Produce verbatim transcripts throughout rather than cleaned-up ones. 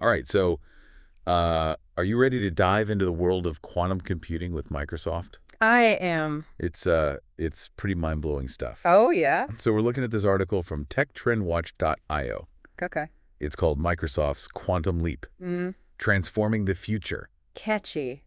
All right, so uh, are you ready to dive into the world of quantum computing with Microsoft? I am. It's uh, it's pretty mind-blowing stuff. Oh, yeah? So we're looking at this article from tech trend watch dot i o. Okay. It's called Microsoft's Quantum Leap, Mm, Transforming the Future. catchy.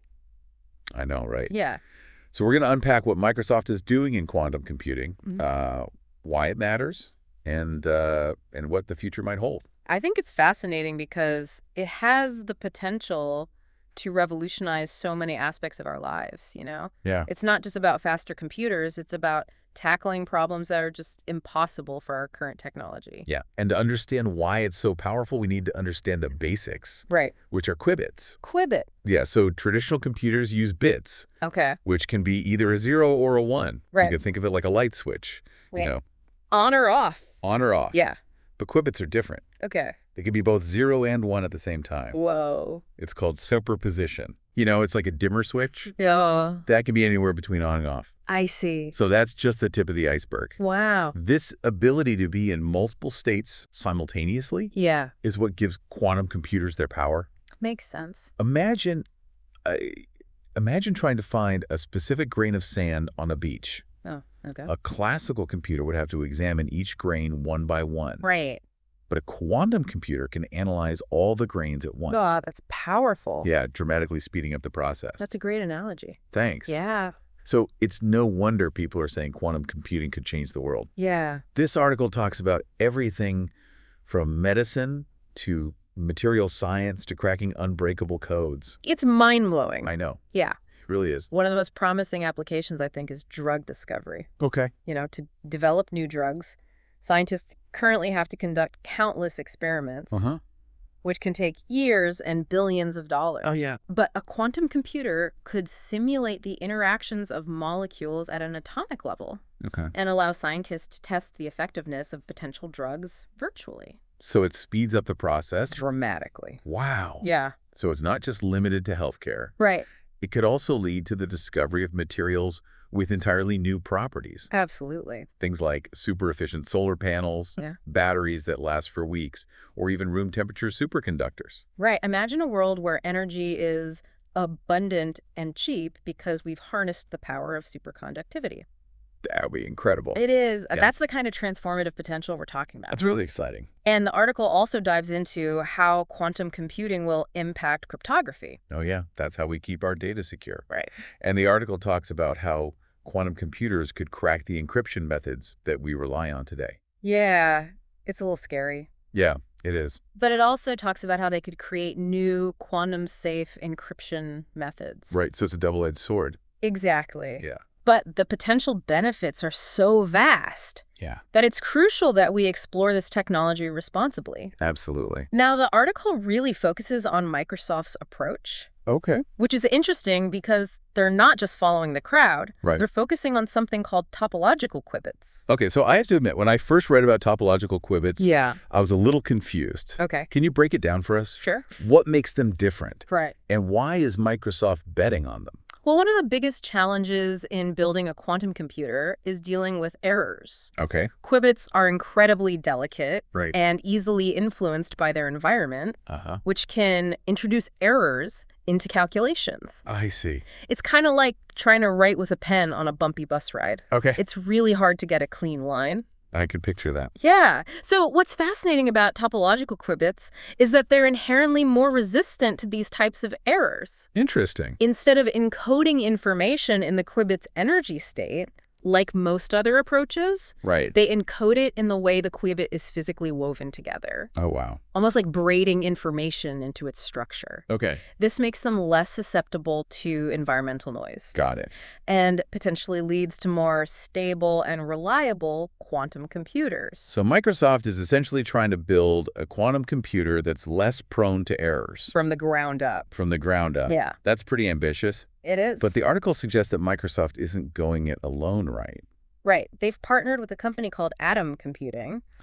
I know, right? Yeah. So we're going to unpack what Microsoft is doing in quantum computing, Mhm. uh, why it matters, and uh, and what the future might hold. I think it's fascinating because it has the potential to revolutionize so many aspects of our lives, you know? Yeah. It's not just about faster computers, it's about tackling problems that are just impossible for our current technology. Yeah. And to understand why it's so powerful, we need to understand the basics, Right. which are qubits. Quibbit. Yeah, so traditional computers use bits, Okay. which can be either a zero or a one. Right. You can think of it like a light switch, Right. you know, On or off? on or off. Yeah. But qubits are different. Okay. They can be both zero and one at the same time. Whoa. It's called superposition. You know, it's like a dimmer switch. Yeah. That can be anywhere between on and off. I see. So that's just the tip of the iceberg. Wow. This ability to be in multiple states simultaneously Yeah. is what gives quantum computers their power. Makes sense. Imagine, uh, imagine trying to find a specific grain of sand on a beach. Oh, okay. A classical computer would have to examine each grain one by one. Right. But a quantum computer can analyze all the grains at once. God, that's powerful. Yeah, dramatically speeding up the process. That's a great analogy. Thanks. Yeah. So it's no wonder people are saying quantum computing could change the world. Yeah. This article talks about everything from medicine to material science to cracking unbreakable codes. It's mind-blowing. I know. Yeah. It really is. One of the most promising applications, I think, is drug discovery. Okay. You know, to develop new drugs, scientists currently have to conduct countless experiments, Uh-huh. which can take years and billions of dollars. Oh, yeah. But a quantum computer could simulate the interactions of molecules at an atomic level Okay. and allow scientists to test the effectiveness of potential drugs virtually. So it speeds up the process. Dramatically. Wow. Yeah. So it's not just limited to healthcare. Right. It could also lead to the discovery of materials with entirely new properties. Absolutely. Things like super efficient solar panels, Yeah. batteries that last for weeks, or even room temperature superconductors. Right. Imagine a world where energy is abundant and cheap because we've harnessed the power of superconductivity. That would be incredible. It is. Yeah. That's the kind of transformative potential we're talking about. That's really exciting. And the article also dives into how quantum computing will impact cryptography. Oh, yeah. That's how we keep our data secure. Right. And the article talks about how quantum computers could crack the encryption methods that we rely on today. Yeah. It's a little scary. Yeah, it is. But it also talks about how they could create new quantum-safe encryption methods. Right. So it's a double-edged sword. Exactly. Yeah. But the potential benefits are so vast Yeah. that it's crucial that we explore this technology responsibly. Absolutely. Now, the article really focuses on Microsoft's approach, Okay. which is interesting because they're not just following the crowd. Right. They're focusing on something called topological qubits. Okay, so I have to admit, when I first read about topological qubits, Yeah. I was a little confused. Okay. Can you break it down for us? Sure. What makes them different? Right. And why is Microsoft betting on them? Well, one of the biggest challenges in building a quantum computer is dealing with errors. Okay. Qubits are incredibly delicate Right. and easily influenced by their environment, Uh-huh. which can introduce errors into calculations. I see. It's kind of like trying to write with a pen on a bumpy bus ride. Okay. It's really hard to get a clean line. I could picture that. Yeah. So what's fascinating about topological qubits is that they're inherently more resistant to these types of errors. Interesting. Instead of encoding information in the qubit's energy state, like most other approaches, Right. they encode it in the way the qubit is physically woven together, Oh, wow. almost like braiding information into its structure. Okay. This makes them less susceptible to environmental noise Got it. and potentially leads to more stable and reliable quantum computers. So Microsoft is essentially trying to build a quantum computer that's less prone to errors From the ground up. from the ground up. Yeah, That's pretty ambitious. it is. But the article suggests that Microsoft isn't going it alone, right? Right. They've partnered with a company called Atom Computing, Okay.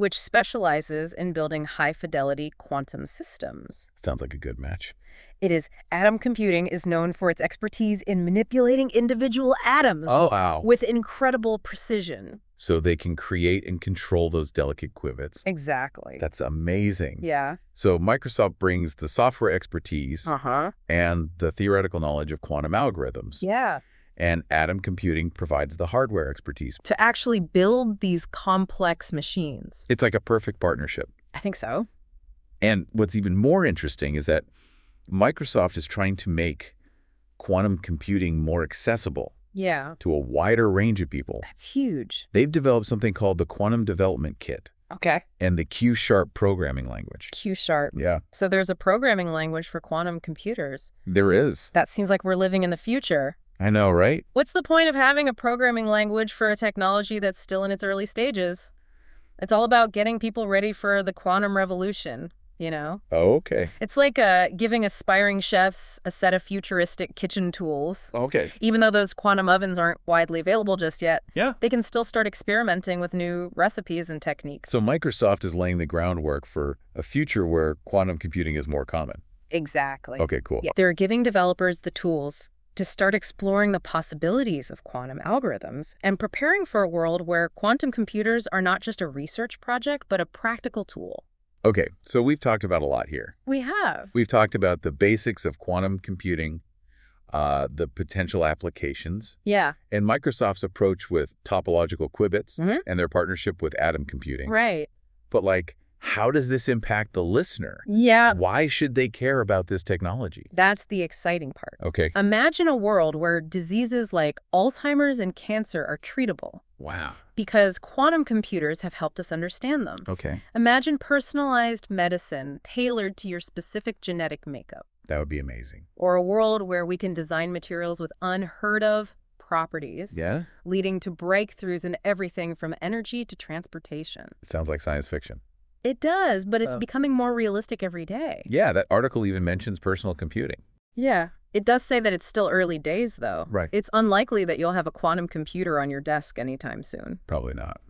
which specializes in building high-fidelity quantum systems. Sounds like a good match. It is. Atom computing is known for its expertise in manipulating individual atoms Oh, wow. with incredible precision. So they can create and control those delicate qubits. Exactly. That's amazing. Yeah. So Microsoft brings the software expertise Uh-huh. and the theoretical knowledge of quantum algorithms. Yeah. And Atom Computing provides the hardware expertise. To actually build these complex machines. It's like a perfect partnership. I think so. And what's even more interesting is that Microsoft is trying to make quantum computing more accessible Yeah. to a wider range of people. That's huge. They've developed something called the Quantum Development Kit Okay. and the Q-sharp programming language. Q-sharp. Yeah, So there's a programming language for quantum computers. there is. That seems like we're living in the future. I know, right? What's the point of having a programming language for a technology that's still in its early stages? It's all about getting people ready for the quantum revolution, you know? Oh, okay. It's like uh, giving aspiring chefs a set of futuristic kitchen tools. Okay. Even though those quantum ovens aren't widely available just yet, Yeah. they can still start experimenting with new recipes and techniques. So Microsoft is laying the groundwork for a future where quantum computing is more common. Exactly. Okay, cool. Yeah. They're giving developers the tools to start exploring the possibilities of quantum algorithms and preparing for a world where quantum computers are not just a research project, but a practical tool. Okay, so we've talked about a lot here. We have. We've talked about the basics of quantum computing, uh, the potential applications, Yeah. and Microsoft's approach with topological qubits Mhm. and their partnership with atom computing. Right. But like, how does this impact the listener? Yeah. Why should they care about this technology? That's the exciting part. Okay. Imagine a world where diseases like Alzheimer's and cancer are treatable Wow. because quantum computers have helped us understand them. Okay. Imagine personalized medicine tailored to your specific genetic makeup. That would be amazing. Or a world where we can design materials with unheard of properties, Yeah? leading to breakthroughs in everything from energy to transportation. It sounds like science fiction. It does, but it's Oh. becoming more realistic every day. Yeah, that article even mentions personal computing. Yeah. It does say that it's still early days, though. Right. It's unlikely that you'll have a quantum computer on your desk anytime soon. Probably not.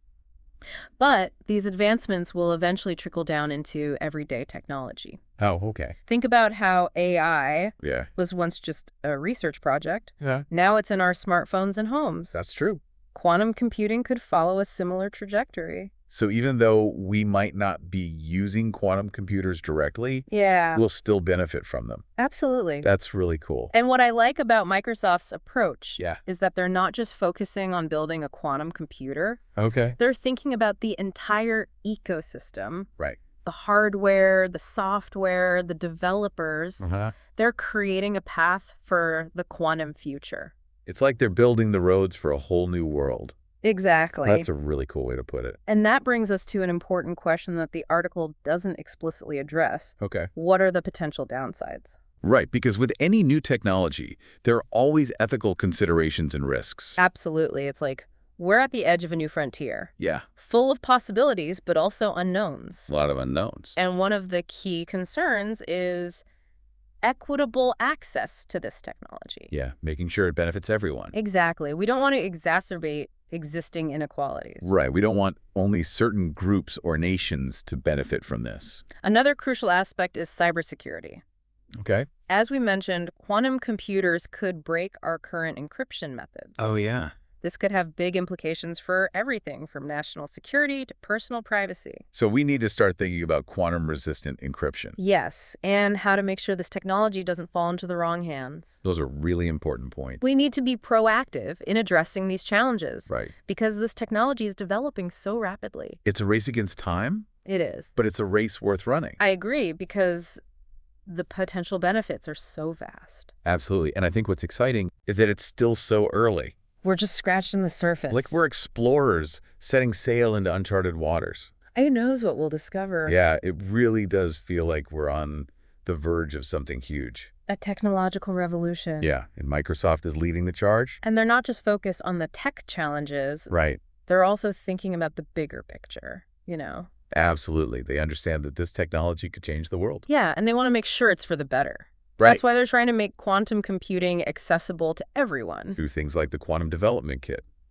But these advancements will eventually trickle down into everyday technology. Oh, okay. Think about how A I Yeah. was once just a research project. Yeah. Now it's in our smartphones and homes. That's true. Quantum computing could follow a similar trajectory. So even though we might not be using quantum computers directly, Yeah, we'll still benefit from them. absolutely. That's really cool. And what I like about Microsoft's approach Yeah. is that they're not just focusing on building a quantum computer. Okay. They're thinking about the entire ecosystem, Right. the hardware, the software, the developers. Uh-huh. They're creating a path for the quantum future. It's like they're building the roads for a whole new world. Exactly. That's a really cool way to put it. And that brings us to an important question that the article doesn't explicitly address. Okay. What are the potential downsides? Right, because with any new technology, there are always ethical considerations and risks. Absolutely. It's like we're at the edge of a new frontier, Yeah, full of possibilities, but also unknowns. a lot of unknowns. And one of the key concerns is equitable access to this technology. Yeah, making sure it benefits everyone. Exactly. We don't want to exacerbate existing inequalities. Right, we don't want only certain groups or nations to benefit from this. Another crucial aspect is cybersecurity. Okay. As we mentioned, quantum computers could break our current encryption methods. Oh, yeah. This could have big implications for everything from national security to personal privacy. So we need to start thinking about quantum-resistant encryption. Yes, and how to make sure this technology doesn't fall into the wrong hands. Those are really important points. We need to be proactive in addressing these challenges. Right. Because this technology is developing so rapidly. It's a race against time, It is. but it's a race worth running. I agree, because the potential benefits are so vast. Absolutely. And I think what's exciting is that it's still so early. We're just scratching the surface. Like we're explorers setting sail into uncharted waters. Who knows what we'll discover? Yeah, it really does feel like we're on the verge of something huge. A technological revolution. Yeah, and Microsoft is leading the charge. And they're not just focused on the tech challenges. Right. They're also thinking about the bigger picture, you know? Absolutely. They understand that this technology could change the world. Yeah, and they want to make sure it's for the better. Right. That's why they're trying to make quantum computing accessible to everyone. Through things like the Quantum Development Kit.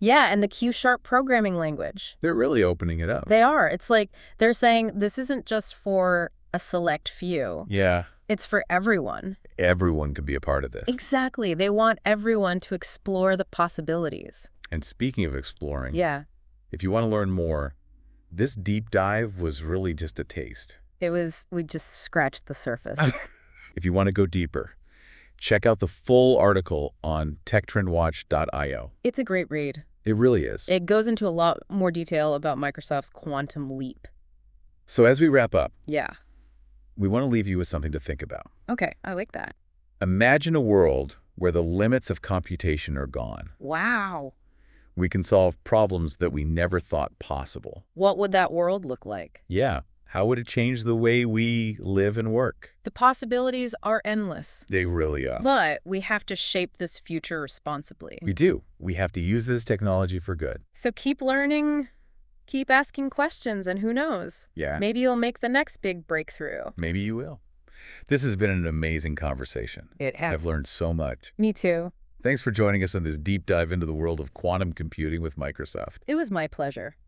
Yeah, and the Q-sharp programming language. They're really opening it up. They are. It's like they're saying this isn't just for a select few. Yeah. It's for everyone. Everyone could be a part of this. Exactly. They want everyone to explore the possibilities. And speaking of exploring, Yeah, if you want to learn more, this deep dive was really just a taste. it was, we just scratched the surface. If you want to go deeper, check out the full article on tech trend watch dot i o. It's a great read. It really is. It goes into a lot more detail about Microsoft's quantum leap. So as we wrap up, Yeah. we want to leave you with something to think about. Okay, I like that. Imagine a world where the limits of computation are gone. Wow. We can solve problems that we never thought possible. What would that world look like? Yeah. How would it change the way we live and work? The possibilities are endless. They really are. But we have to shape this future responsibly. We do. We have to use this technology for good. So keep learning, keep asking questions, and who knows? Yeah. Maybe you'll make the next big breakthrough. Maybe you will. This has been an amazing conversation. It has. I've learned so much. Me too. Thanks for joining us on this deep dive into the world of quantum computing with Microsoft. It was my pleasure.